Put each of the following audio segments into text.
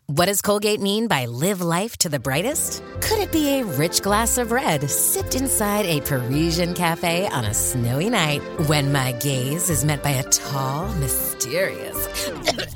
What does Colgate mean by live life to the brightest? Could it be a rich glass of red sipped inside a Parisian cafe on a snowy night when my gaze is met by a tall, mysterious...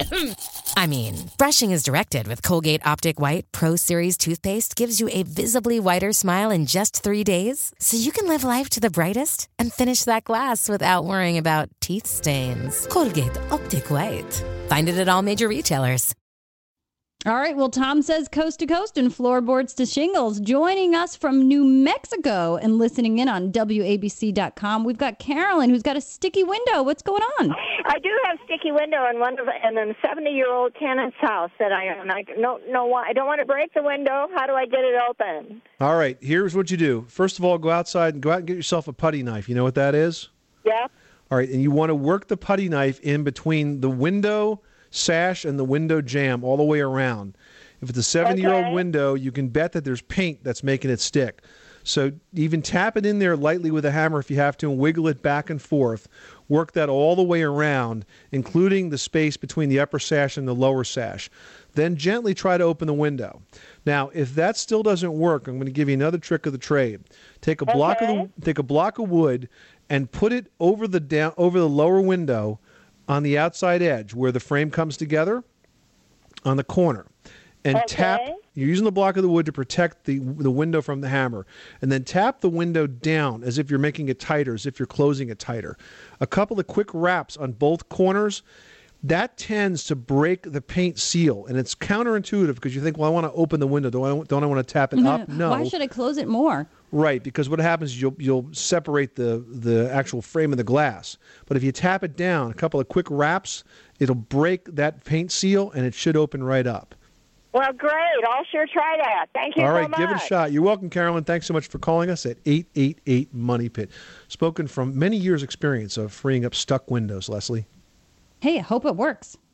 I mean, brushing is directed with Colgate Optic White Pro Series toothpaste gives you a visibly whiter smile in just 3 days, so you can live life to the brightest and finish that glass without worrying about teeth stains. Colgate Optic White. Find it at all major retailers. All right, well, Tom says coast to coast and floorboards to shingles. Joining us from New Mexico and listening in on WABC.com, we've got Carolyn, who's got a sticky window. What's going on? I do have sticky window in a 70-year-old tenant's house that I own. I don't know why. I don't want to break the window. How do I get it open? All right, here's what you do. First of all, go out and get yourself a putty knife. You know what that is? Yeah. All right, and you want to work the putty knife in between the window sash and the window jamb all the way around. If it's a 70-year-old window, you can bet that there's paint that's making it stick. So even tap it in there lightly with a hammer if you have to and wiggle it back and forth. Work that all the way around, including the space between the upper sash and the lower sash. Then gently try to open the window. Now, if that still doesn't work, I'm going to give you another trick of the trade. Take a block of wood and put it over the lower window on the outside edge where the frame comes together on the corner, and tap. You're using the block of the wood to protect the window from the hammer, and then tap the window down as if you're making it tighter, as if you're closing it tighter. A couple of quick raps on both corners, that tends to break the paint seal, and it's counterintuitive because you think, well, I want to open the window. Don't I want to tap it up? No. Why should I close it more? Right, because what happens is you'll separate the actual frame of the glass. But if you tap it down, a couple of quick raps, it'll break that paint seal, and it should open right up. Well, great. I'll sure try that. Thank you so much. All right, give it a shot. You're welcome, Carolyn. Thanks so much for calling us at 888 Money Pit. Spoken from many years' experience of freeing up stuck windows, Leslie. Hey, I hope it works.